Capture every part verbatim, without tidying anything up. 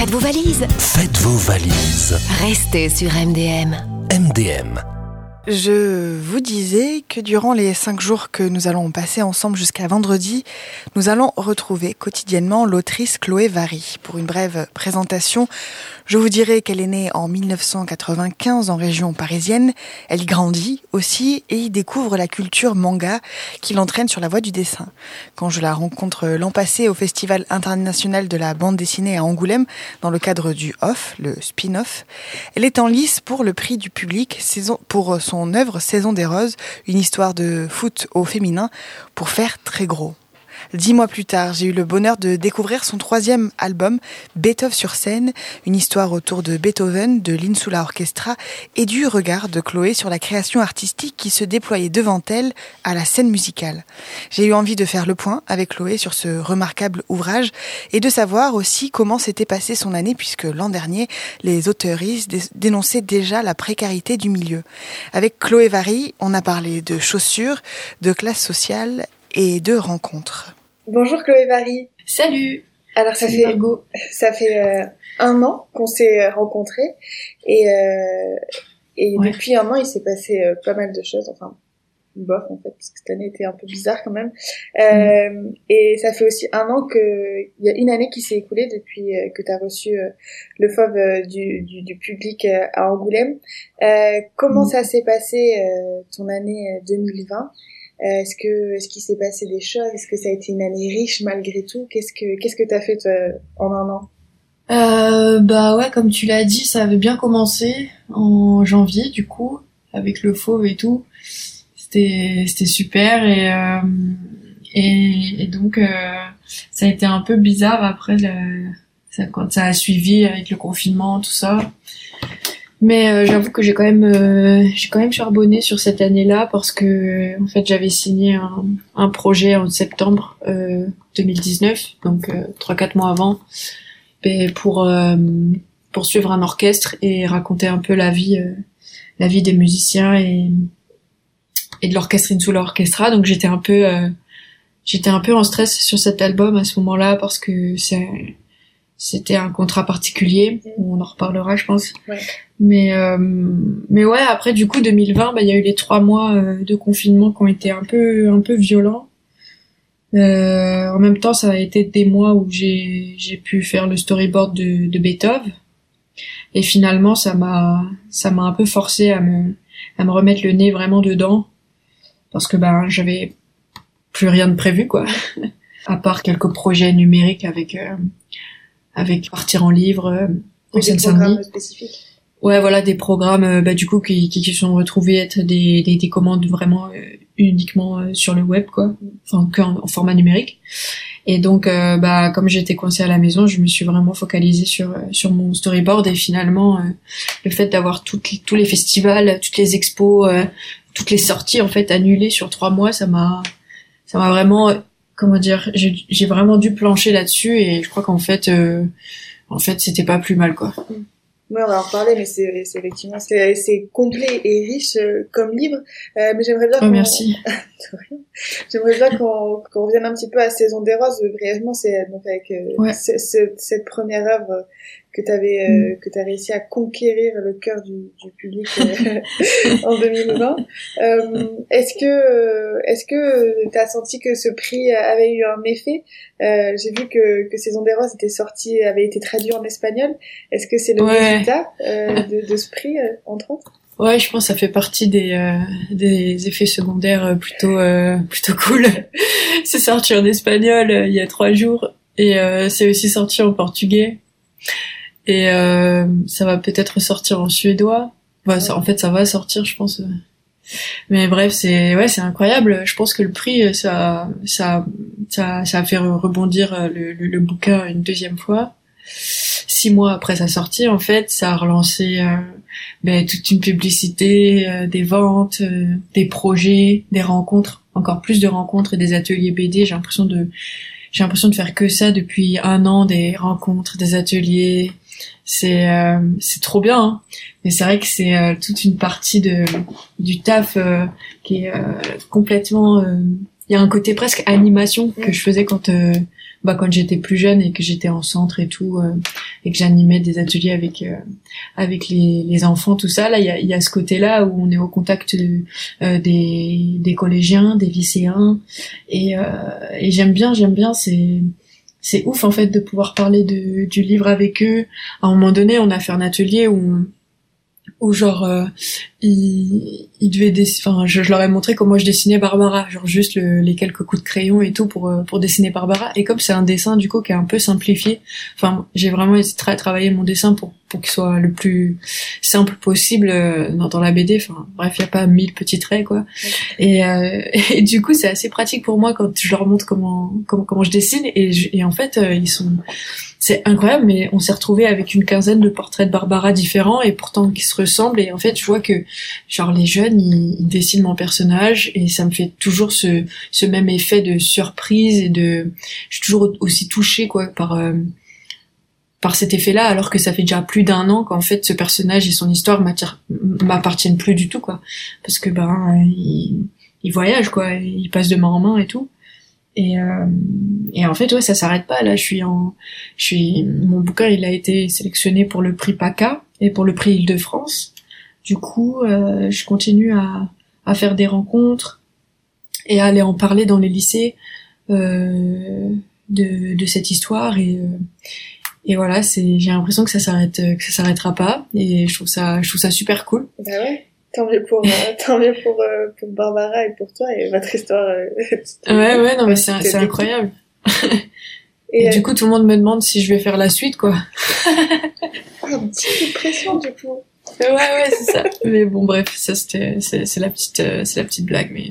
Faites vos valises. Faites vos valises. Restez sur M D M. M D M. Je vous disais que durant les cinq jours que nous allons passer ensemble jusqu'à vendredi, nous allons retrouver quotidiennement l'autrice Chloé Vary. Pour une brève présentation, je vous dirai qu'elle est née en mille neuf cent quatre-vingt-quinze en région parisienne. Elle y grandit aussi et y découvre la culture manga qui l'entraîne sur la voie du dessin. Quand je la rencontre l'an passé au Festival international de la bande dessinée à Angoulême, dans le cadre du Off, le spin-off, elle est en lice pour le prix du public saison, pour son son œuvre Saison des Roses, une histoire de foot au féminin pour faire très gros. Dix mois plus tard, j'ai eu le bonheur de découvrir son troisième album, Beethoven sur scène, une histoire autour de Beethoven, de l'Insula Orchestra et du regard de Chloé sur la création artistique qui se déployait devant elle à la scène musicale. J'ai eu envie de faire le point avec Chloé sur ce remarquable ouvrage et de savoir aussi comment s'était passée son année puisque l'an dernier, les auteuristes dé- dénonçaient déjà la précarité du milieu. Avec Chloé Vary, on a parlé de chaussures, de classe sociale et de rencontres. Bonjour Chloé Vary. Salut. Alors ça Salut fait Margot. ça fait euh, un an qu'on s'est rencontrés et euh, et Ouais. depuis un an il s'est passé euh, pas mal de choses. Enfin bof en fait parce que cette année était un peu bizarre quand même. Euh, mmh. Et ça fait aussi un an que il y a une année qui s'est écoulée depuis euh, que tu as reçu euh, le F O V euh, du, du du public euh, à Angoulême. Euh, comment mmh. ça s'est passé euh, ton année deux mille vingt? Euh, est-ce que est-ce qu'il s'est passé des choses? Est-ce que ça a été une année riche malgré tout? Qu'est-ce que qu'est-ce que t'as fait toi en un an? Euh, bah ouais, comme tu l'as dit, ça avait bien commencé en janvier du coup avec le fauve et tout. C'était c'était super et euh, et, et donc euh, ça a été un peu bizarre après le, ça, quand ça a suivi avec le confinement tout ça. Mais euh, j'avoue que j'ai quand même euh, j'ai quand même charbonné sur cette année-là parce que en fait j'avais signé un, un projet en septembre euh, deux mille dix-neuf, donc euh, trois quatre mois avant, et pour euh, poursuivre un orchestre et raconter un peu la vie euh, la vie des musiciens et et de l'orchestre Insula Orchestra. Donc j'étais un peu euh, j'étais un peu en stress sur cet album à ce moment-là parce que c'est c'était un contrat particulier, on en reparlera je pense. Ouais. Mais euh, mais ouais, après du coup deux mille vingt, bah il y a eu les trois mois euh, de confinement qui ont été un peu un peu violents. Euh, en même temps, ça a été des mois où j'ai j'ai pu faire le storyboard de de Beethoven. Et finalement, ça m'a ça m'a un peu forcé à me à me remettre le nez vraiment dedans parce que ben j'avais plus rien de prévu quoi. À part quelques projets numériques avec euh, avec partir en livre euh, en Seine-Saint-Denis. Des programmes spécifiques. Ouais, voilà, des programmes euh, bah du coup qui qui, qui sont retrouvés être des des, des commandes vraiment euh, uniquement euh, sur le web quoi, enfin qu'en en format numérique. Et donc euh, bah comme j'étais coincée à la maison, je me suis vraiment focalisée sur euh, sur mon storyboard et finalement euh, le fait d'avoir toutes les, tous les festivals, toutes les expos, euh, toutes les sorties en fait annulées sur trois mois, ça m'a ça m'a vraiment euh, comment dire, j'ai j'ai vraiment dû plancher là-dessus et je crois qu'en fait euh, en fait c'était pas plus mal quoi. Oui, on va en reparler, mais c'est, c'est effectivement c'est, c'est complet et riche euh, comme livre. Euh, mais j'aimerais bien. Oh, qu'on... merci. J'aimerais bien qu'on, qu'on revienne un petit peu à Saison des Roses brièvement. C'est donc avec euh, ouais. ce, ce, cette première œuvre que t'avais euh, mm. que t'as réussi à conquérir le cœur du, du public euh, en deux mille vingt. Euh, est-ce que est-ce que t'as senti que ce prix avait eu un effet? Euh, j'ai vu que que Saison des Roses était sorti, avait été traduit en espagnol. Est-ce que c'est le ouais. résultat euh, de, de ce prix euh, entre autres? Ouais, je pense que ça fait partie des euh, des effets secondaires plutôt euh, plutôt cool. C'est sorti en espagnol euh, il y a trois jours et euh, c'est aussi sorti en portugais. Et euh, ça va peut-être sortir en suédois. Ouais, ça, en fait, ça va sortir, je pense. Mais bref, c'est ouais, c'est incroyable. Je pense que le prix, ça, ça, ça, ça a fait rebondir le, le, le bouquin une deuxième fois. Six mois après sa sortie, en fait, ça a relancé euh, ben, toute une publicité, euh, des ventes, euh, des projets, des rencontres, encore plus de rencontres et des ateliers B D. J'ai l'impression de, j'ai l'impression de faire que ça depuis un an, des rencontres, des ateliers. C'est euh, c'est trop bien, hein. Mais c'est vrai que c'est euh, toute une partie de du taf euh, qui est euh, complètement. Il euh, y a un côté presque animation que je faisais quand euh, bah quand j'étais plus jeune et que j'étais en centre et tout. Euh, et que j'animais des ateliers avec euh, avec les, les enfants, tout ça. Là, il y a, il y a ce côté-là où on est au contact de, euh, des, des collégiens, des lycéens, et, euh, et j'aime bien, j'aime bien. C'est c'est ouf en fait de pouvoir parler de, du livre avec eux. À un moment donné, on a fait un atelier où on, où genre euh, ils ils devaient dess- enfin je, je leur ai montré comment je dessinais Barbara, genre juste le, les quelques coups de crayon et tout pour euh, pour dessiner Barbara, et comme c'est un dessin du coup qui est un peu simplifié, enfin j'ai vraiment essayé de tra- travailler mon dessin pour pour qu'il soit le plus simple possible euh, dans, dans la B D, enfin bref, il y a pas mille petits traits quoi. Et euh, et du coup c'est assez pratique pour moi quand je leur montre comment comment comment je dessine, et je, et en fait euh, ils sont c'est incroyable, mais on s'est retrouvés avec une quinzaine de portraits de Barbara différents et pourtant qui se ressemblent. Et en fait, je vois que genre les jeunes, ils, ils dessinent mon personnage et ça me fait toujours ce, ce même effet de surprise et de, je suis toujours aussi touchée quoi par euh, par cet effet-là, alors que ça fait déjà plus d'un an qu'en fait ce personnage et son histoire m'appartiennent plus du tout quoi, parce que ben il, il voyage quoi, il passe de main en main et tout. Et, euh, et en fait, ouais, ça s'arrête pas. Là, je suis en, je suis, mon bouquin, il a été sélectionné pour le prix PACA et pour le prix Île-de-France. Du coup, euh, je continue à, à faire des rencontres et à aller en parler dans les lycées euh, de, de cette histoire. Et, euh, et voilà, c'est, j'ai l'impression que ça s'arrête, que ça s'arrêtera pas. Et je trouve ça, je trouve ça super cool. Bah ouais. Tant mieux pour, euh, tant mieux pour, euh, pour Barbara et pour toi et votre histoire. Euh, ouais, ouais, non, mais c'est, c'est incroyable. Et, et euh, du coup, tout le monde me demande si je vais faire la suite, quoi. Ah, un petit coup de pression, du coup. Ouais, ouais, c'est ça. Mais bon, bref, ça, c'était, c'est, c'est la petite, euh, c'est la petite blague, mais,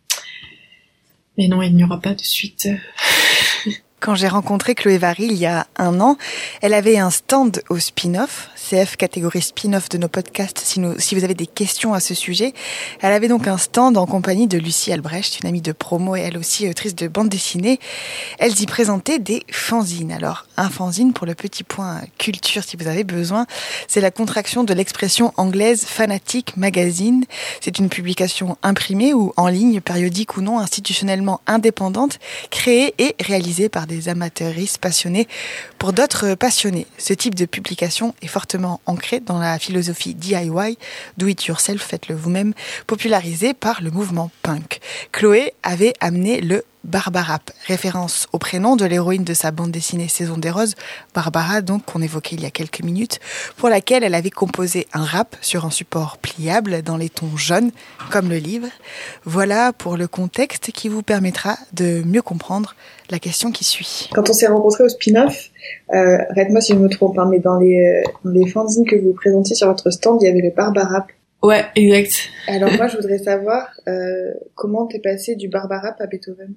mais non, il n'y aura pas de suite. Quand j'ai rencontré Chloé Vary il y a un an, elle avait un stand au spin-off, C F catégorie spin-off de nos podcasts, si, nous, si vous avez des questions à ce sujet. Elle avait donc un stand en compagnie de Lucie Albrecht, une amie de promo et elle aussi autrice de bande dessinée. Elle y présentait des fanzines. Alors, un fanzine, pour le petit point culture si vous avez besoin, c'est la contraction de l'expression anglaise Fanatic Magazine. C'est une publication imprimée ou en ligne, périodique ou non, institutionnellement indépendante, créée et réalisée par des amateuristes passionnés pour d'autres passionnés. Ce type de publication est fortement ancré dans la philosophie D I Y, do it yourself, faites-le vous-même, popularisée par le mouvement punk. Chloé avait amené le Barbarap, référence au prénom de l'héroïne de sa bande dessinée Saison des Roses, Barbara, donc, qu'on évoquait il y a quelques minutes, pour laquelle elle avait composé un rap sur un support pliable dans les tons jaunes, comme le livre. Voilà pour le contexte qui vous permettra de mieux comprendre la question qui suit. Quand on s'est rencontrés au spin-off, euh, arrête-moi si je me trompe, hein, mais dans les, dans les fanzines que vous présentiez sur votre stand, il y avait le Barbarap. Ouais, exact. Alors moi, je voudrais savoir euh, comment t'es passé du Barbarap à Beethoven.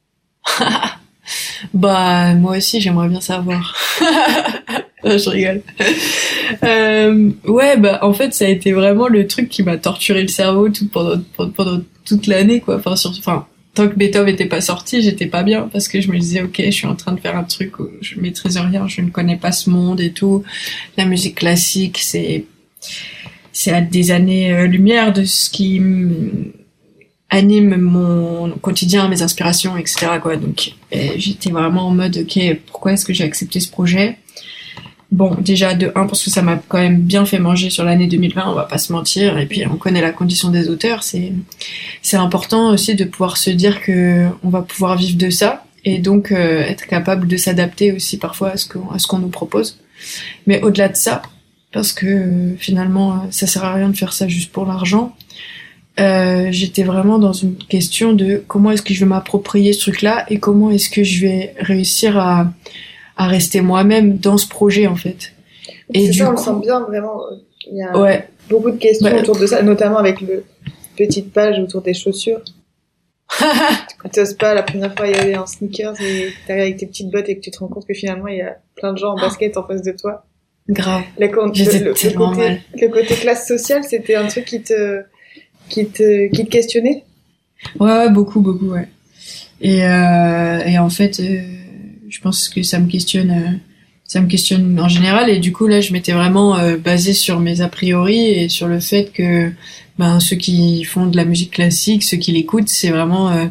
Bah moi aussi j'aimerais bien savoir. Je rigole. Euh, ouais bah en fait ça a été vraiment le truc qui m'a torturé le cerveau tout pendant pendant, pendant toute l'année quoi. Enfin sur enfin tant que Beethoven était pas sorti j'étais pas bien parce que je me disais ok je suis en train de faire un truc où je maîtrise rien, je ne connais pas ce monde et tout. La musique classique c'est c'est à des années lumière de ce qui anime mon quotidien, mes inspirations, et cetera quoi. Donc j'étais vraiment en mode ok, pourquoi est-ce que j'ai accepté ce projet? Bon, déjà de un parce que ça m'a quand même bien fait manger sur l'année deux mille vingt, on va pas se mentir, et puis on connaît la condition des auteurs, c'est c'est important aussi de pouvoir se dire que on va pouvoir vivre de ça et donc euh, être capable de s'adapter aussi parfois à ce qu'on à ce qu'on nous propose. Mais au-delà de ça, parce que euh, finalement ça sert à rien de faire ça juste pour l'argent. Euh, j'étais vraiment dans une question de comment est-ce que je vais m'approprier ce truc-là et comment est-ce que je vais réussir à, à rester moi-même dans ce projet, en fait. Et c'est du ça, coup, on le sent bien, vraiment, il y a ouais. beaucoup de questions ouais. autour de ça, notamment avec le petite page autour des chaussures. Quand tu oses pas, la première fois, y aller en sneakers et t'arrives avec tes petites bottes et que tu te rends compte que finalement, il y a plein de gens en basket en face de toi. Grave. Le, le, J'étais le, tellement le, côté, mal. le côté classe sociale, c'était un truc qui te... qui te qui te questionnait. Ouais, ouais, beaucoup, beaucoup, ouais. Et euh, et en fait, euh, je pense que ça me questionne, euh, ça me questionne en général. Et du coup, là, je m'étais vraiment euh, basée sur mes a priori et sur le fait que ben ceux qui font de la musique classique, ceux qui l'écoutent, c'est vraiment euh,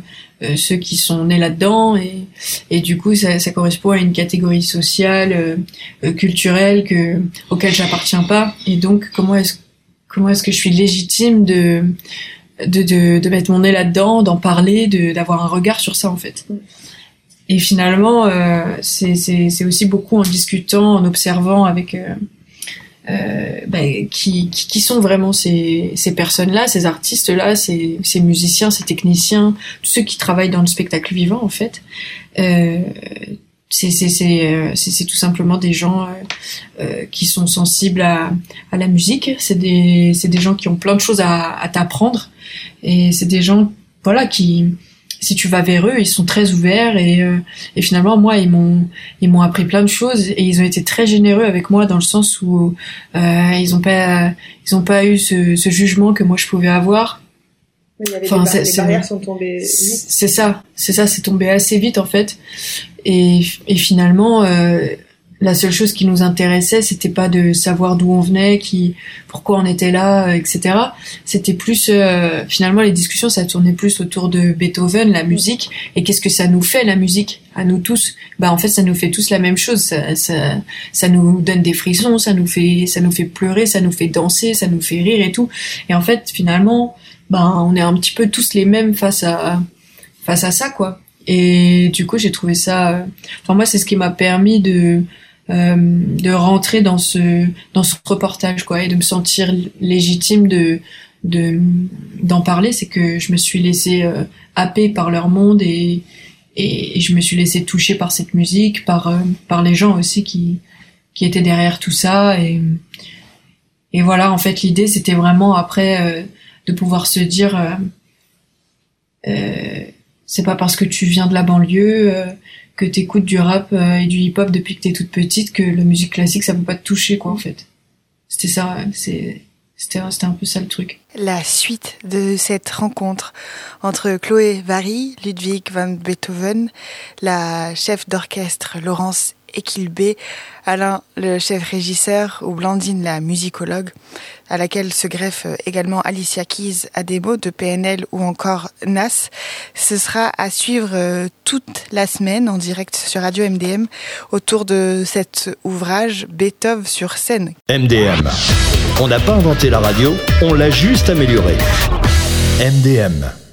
euh, ceux qui sont nés là-dedans et et du coup ça, ça correspond à une catégorie sociale, euh, culturelle que auquel j'appartiens pas. Et donc comment est-ce comment est-ce que je suis légitime de de de, de mettre mon nez là-dedans, d'en parler, de d'avoir un regard sur ça en fait. Et finalement, euh, c'est c'est c'est aussi beaucoup en discutant, en observant avec euh, euh, bah, qui, qui qui sont vraiment ces ces personnes-là, ces artistes-là, ces ces musiciens, ces techniciens, tous ceux qui travaillent dans le spectacle vivant en fait. Euh, c'est c'est c'est c'est, c'est tout simplement des gens euh, euh, qui sont sensibles à à la musique. C'est des c'est des gens qui ont plein de choses à à t'apprendre et c'est des gens voilà qui si tu vas vers eux, ils sont très ouverts et, euh, et finalement moi ils m'ont ils m'ont appris plein de choses et ils ont été très généreux avec moi dans le sens où euh, ils ont pas ils ont pas eu ce, ce jugement que moi je pouvais avoir. Il y avait enfin, des bar- c'est, les c'est, barrières sont tombées vite. C'est ça, c'est ça, c'est tombé assez vite en fait et et finalement euh, la seule chose qui nous intéressait, c'était pas de savoir d'où on venait, qui, pourquoi on était là, et cetera. C'était plus, euh, finalement, les discussions, ça tournait plus autour de Beethoven, la musique, et qu'est-ce que ça nous fait, la musique, à nous tous. Bah, en fait, ça nous fait tous la même chose. Ça, ça, ça nous donne des frissons, ça nous fait, ça nous fait pleurer, ça nous fait danser, ça nous fait rire et tout. Et en fait, finalement, bah, on est un petit peu tous les mêmes face à, face à ça, quoi. Et du coup, j'ai trouvé ça, enfin, moi, c'est ce qui m'a permis de, Euh, de rentrer dans ce dans ce reportage quoi et de me sentir légitime de de d'en parler. C'est que je me suis laissée euh, happer par leur monde et, et et je me suis laissée toucher par cette musique, par euh, par les gens aussi qui qui étaient derrière tout ça et et voilà, en fait l'idée c'était vraiment après euh, de pouvoir se dire euh, euh, c'est pas parce que tu viens de la banlieue euh, que t'écoutes du rap euh, et du hip-hop depuis que t'es toute petite, que la musique classique, ça peut pas te toucher, quoi, en fait. C'était ça, c'est, c'était, c'était un peu ça le truc. La suite de cette rencontre entre Chloé Vary, Ludwig van Beethoven, la chef d'orchestre Laurence Ekilbe, Alain le chef régisseur ou Blandine la musicologue, à laquelle se greffe également Alicia Keys à des mots de P N L ou encore Nas. Ce sera à suivre toute la semaine en direct sur Radio M D M autour de cet ouvrage Beethoven sur scène. M D M. On n'a pas inventé la radio, on l'a juste améliorée. M D M.